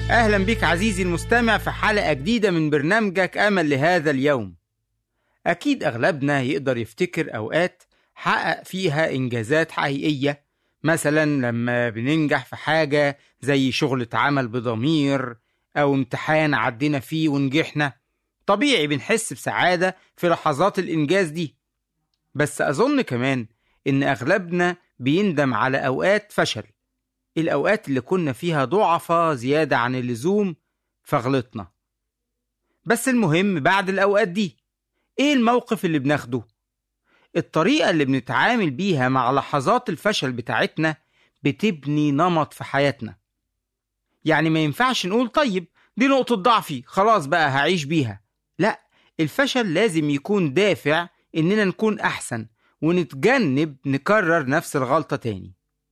أهلا بك عزيزي المستمع في حلقة جديدة من برنامجك أمل لهذا اليوم. أكيد أغلبنا يقدر يفتكر أوقات حقق فيها إنجازات حقيقية، مثلا لما بننجح في حاجة زي شغل عمل بضمير أو امتحان عدينا فيه ونجحنا. طبيعي بنحس بسعادة في لحظات الإنجاز دي، بس أظن كمان إن أغلبنا بيندم على أوقات فشل، الأوقات اللي كنا فيها ضعفة زيادة عن اللزوم فغلطنا. بس المهم بعد الأوقات دي إيه الموقف اللي بناخده؟ الطريقة اللي بنتعامل بيها مع لحظات الفشل بتاعتنا بتبني نمط في حياتنا. يعني ما ينفعش نقول طيب دي نقطة ضعفي خلاص بقى هعيش بيها. لا، الفشل لازم يكون دافع إننا نكون أحسن ونتجنب نكرر نفس الغلطة تاني.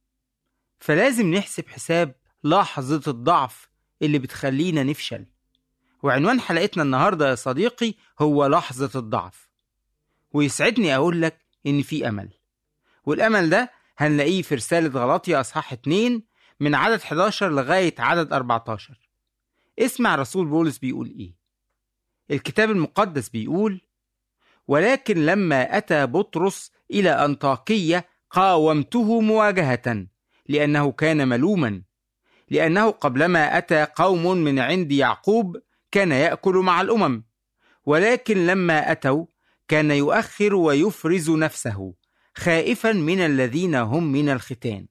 فلازم نحسب حساب لحظة الضعف اللي بتخلينا نفشل. وعنوان حلقتنا النهاردة يا صديقي هو لحظة الضعف. ويسعدني أقول لك إن في أمل، والأمل ده هنلاقيه في رسالة غلاطيا أصحاح 2 من عدد 11 لغاية عدد 14. اسمع رسول بولس بيقول إيه. الكتاب المقدس بيقول: ولكن لما أتى بطرس إلى أنطاكية قاومته مواجهة، لأنه كان ملوما، لأنه قبلما أتى قوم من عند يعقوب كان يأكل مع الأمم، ولكن لما أتوا كان يؤخر ويفرز نفسه خائفا من الذين هم من الختان،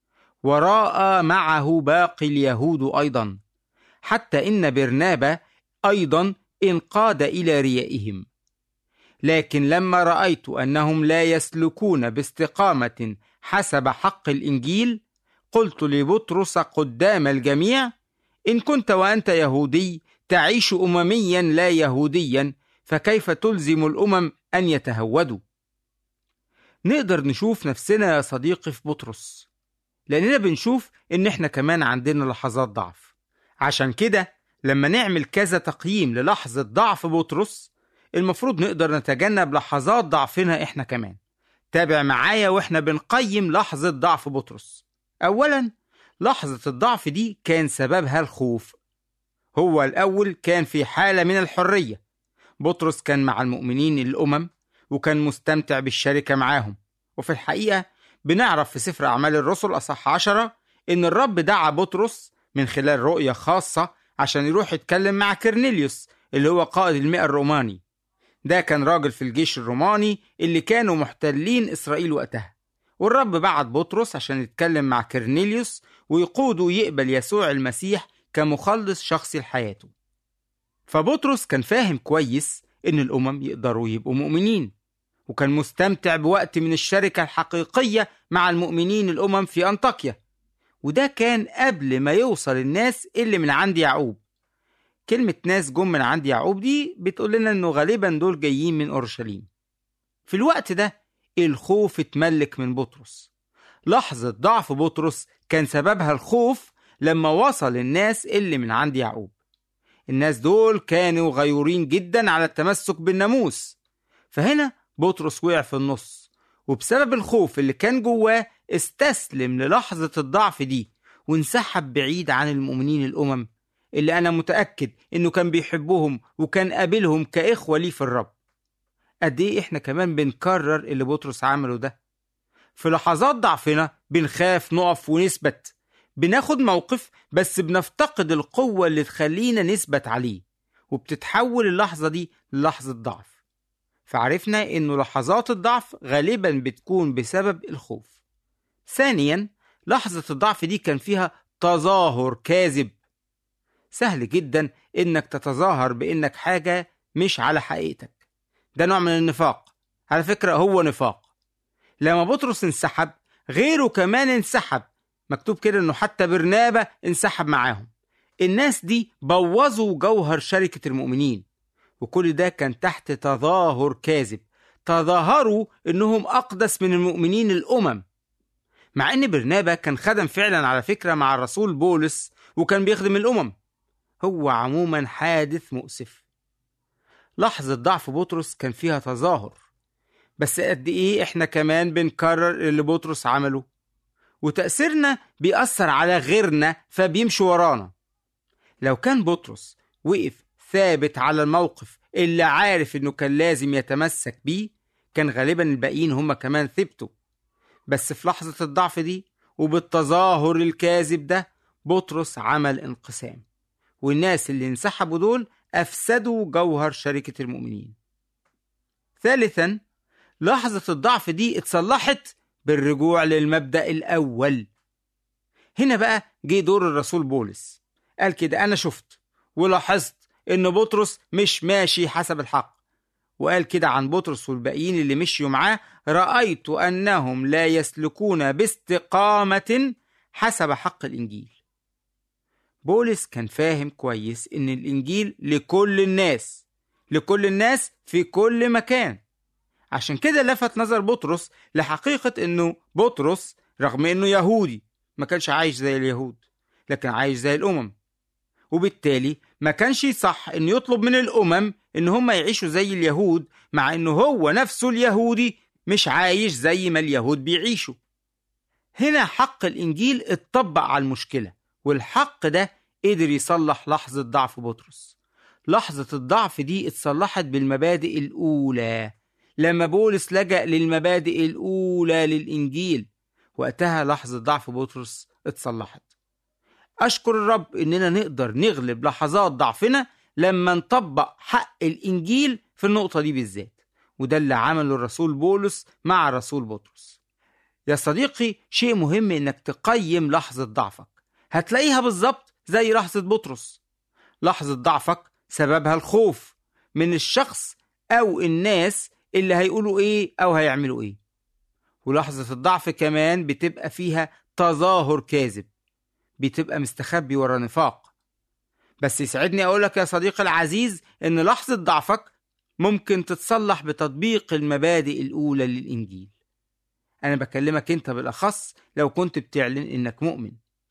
وراء معه باقي اليهود أيضا، حتى إن برنابا أيضا انقاد إلى ريائهم. لكن لما رأيت أنهم لا يسلكون باستقامة حسب حق الإنجيل، قلت لبطرس قدام الجميع: إن كنت وأنت يهودي تعيش أمميا لا يهوديا، فكيف تلزم الأمم أن يتهودوا؟ نقدر نشوف نفسنا يا صديقي في بطرس، لأننا بنشوف إن إحنا كمان عندنا لحظات ضعف. عشان كده لما نعمل كذا تقييم للحظة ضعف بطرس، المفروض نقدر نتجنب لحظات ضعفنا إحنا كمان. تابع معايا وإحنا بنقيم لحظة ضعف بطرس. أولا، لحظة الضعف دي كان سببها الخوف. هو الأول كان في حالة من الحرية. بطرس كان مع المؤمنين الأمم وكان مستمتع بالشركة معاهم. وفي الحقيقة بنعرف في سفر أعمال الرسل أصحاح 10 إن الرب دعا بطرس من خلال رؤية خاصة عشان يروح يتكلم مع كرنيليوس اللي هو قائد 100 الروماني. ده كان راجل في الجيش الروماني اللي كانوا محتلين إسرائيل وقتها، والرب بعت بطرس عشان يتكلم مع كرنيليوس ويقوده يقبل يسوع المسيح كمخلص شخصي لحياته. فبطرس كان فاهم كويس إن الأمم يقدروا يبقوا مؤمنين، وكان مستمتع بوقت من الشركة الحقيقية مع المؤمنين الأمم في أنطاكيا. وده كان قبل ما يوصل الناس اللي من عند يعقوب. كلمة ناس جم من عند يعقوب دي بتقول لنا إنه غالبا دول جايين من أورشليم. في الوقت ده الخوف اتملك من بطرس. لحظة ضعف بطرس كان سببها الخوف لما وصل الناس اللي من عند يعقوب. الناس دول كانوا غيورين جدا على التمسك بالناموس، فهنا بطرس وقع في النص، وبسبب الخوف اللي كان جواه استسلم للحظة الضعف دي وانسحب بعيد عن المؤمنين الأمم اللي أنا متأكد إنه كان بيحبهم وكان قابلهم كإخوة ليه في الرب. قد إيه إحنا كمان بنكرر اللي بطرس عمله ده. في لحظات ضعفنا بنخاف نقف ونثبت، بناخد موقف بس بنفتقد القوة اللي تخلينا نثبت عليه، وبتتحول اللحظة دي للحظة ضعف. فعرفنا إنه لحظات الضعف غالبا بتكون بسبب الخوف. ثانيا، لحظة الضعف دي كان فيها تظاهر كاذب. سهل جدا إنك تتظاهر بإنك حاجة مش على حقيقتك. ده نوع من النفاق، على فكرة هو نفاق. لما بطرس انسحب غيره كمان انسحب. مكتوب كده إنه حتى برنابا انسحب معاهم. الناس دي بوظوا جوهر شركة المؤمنين، وكل ده كان تحت تظاهر كاذب. تظاهروا إنهم أقدس من المؤمنين الأمم، مع إن برنابا كان خدم فعلا على فكرة مع الرسول بولس وكان بيخدم الأمم. هو عموما حادث مؤسف. لحظة ضعف بطرس كان فيها تظاهر، بس قد إيه إحنا كمان بنكرر اللي بطرس عمله، وتأثيرنا بيأثر على غيرنا فبيمشي ورانا. لو كان بطرس وقف ثابت على الموقف اللي عارف إنه كان لازم يتمسك بيه، كان غالبا الباقيين هم كمان ثبتوا. بس في لحظة الضعف دي وبالتظاهر الكاذب ده، بطرس عمل انقسام، والناس اللي انسحبوا دول أفسدوا جوهر شركة المؤمنين. ثالثا، لحظة الضعف دي اتصلحت بالرجوع للمبدأ الأول. هنا بقى جه دور الرسول بولس، قال كده: أنا شفت ولاحظت إن بطرس مش ماشي حسب الحق. وقال كده عن بطرس والباقيين اللي مشيوا معاه: رأيت أنهم لا يسلكون باستقامة حسب حق الإنجيل. بولس كان فاهم كويس إن الإنجيل لكل الناس في كل مكان. عشان كده لفت نظر بطرس لحقيقة إنه بطرس رغم إنه يهودي ما كانش عايش زي اليهود، لكن عايش زي الأمم، وبالتالي ما كانش صح إنه يطلب من الأمم إن هم يعيشوا زي اليهود، مع إنه هو نفسه اليهودي مش عايش زي ما اليهود بيعيشوا. هنا حق الإنجيل اتطبق على المشكلة، والحق ده قدر يصلح لحظة ضعف بطرس. لحظة الضعف دي اتصلحت بالمبادئ الأولى، لما بولس لجأ للمبادئ الأولى للإنجيل، وقتها لحظة ضعف بطرس اتصلحت. أشكر الرب إننا نقدر نغلب لحظات ضعفنا لما نطبق حق الإنجيل في النقطة دي بالذات، وده اللي عمله الرسول بولس مع الرسول بطرس. يا صديقي، شيء مهم إنك تقيم لحظة ضعفك، هتلاقيها بالظبط زي لحظة بطرس. لحظة ضعفك سببها الخوف من الشخص أو الناس اللي هيقولوا إيه أو هيعملوا إيه. ولحظة الضعف كمان بتبقى فيها تظاهر كاذب، بتبقى مستخبي ورا نفاق. بس يسعدني أقولك يا صديقي العزيز إن لحظة ضعفك ممكن تتصلح بتطبيق المبادئ الأولى للإنجيل. أنا بكلمك أنت بالأخص لو كنت بتعلن إنك مؤمن،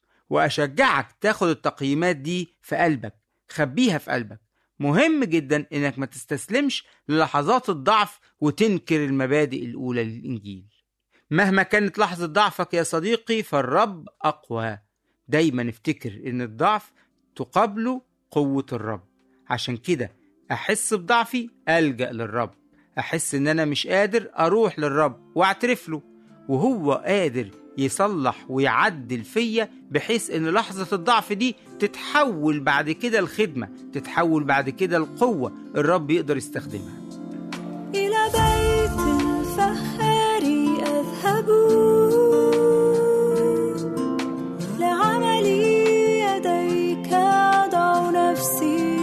وأشجعك تاخد التقييمات دي في قلبك، خبيها في قلبك. مهم جدا إنك ما تستسلمش للحظات الضعف وتنكر المبادئ الأولى للإنجيل. مهما كانت لحظة ضعفك يا صديقي فالرب أقوى. دايما افتكر إن الضعف تقابله قوة الرب. عشان كده أحس بضعفي ألجأ للرب، أحس إن أنا مش قادر أروح للرب وأعترف له، وهو قادر يصلح ويعدل فيا بحيث إن لحظة الضعف دي تتحول بعد كده الخدمة، تتحول بعد كده القوة الرب يقدر يستخدمها. إلى بيت الفخار أذهب لعملي يديك أضع نفسي،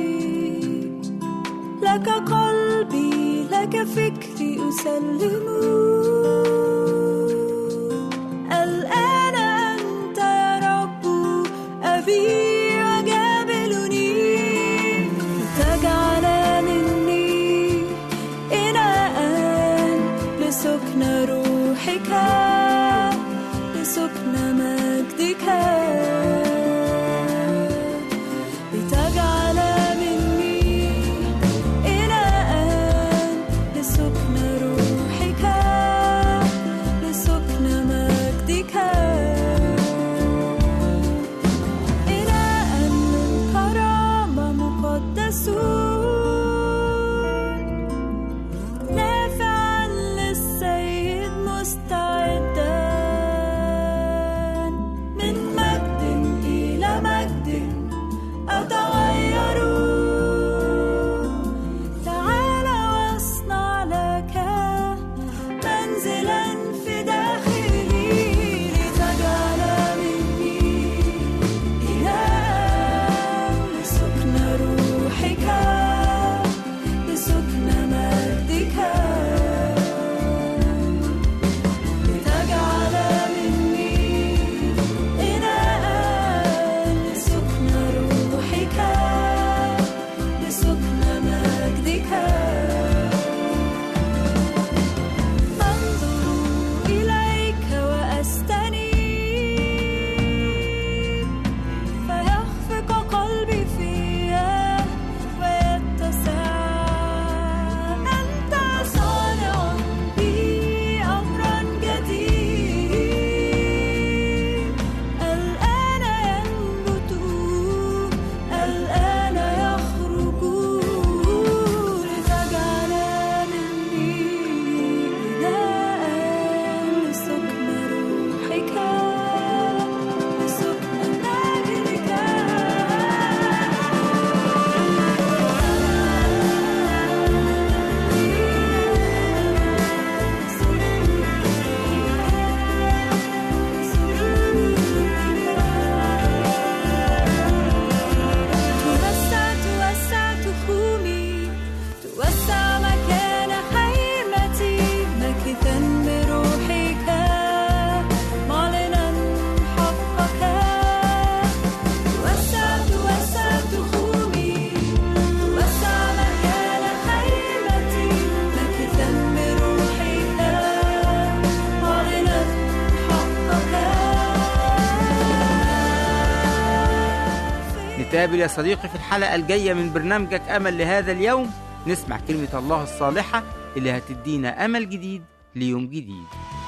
لك قلبي لك فكري أسلم. الآن أنت يا رب أبي وجابلني، تجعل مني إناء لسكن روحك لسكن مجدك، لتجعل مني إناء لسكن روحك نتقابل يا صديقي في الحلقة الجاية من برنامجك أمل لهذا اليوم، نسمع كلمة الله الصالحة اللي هتدينا أمل جديد ليوم جديد.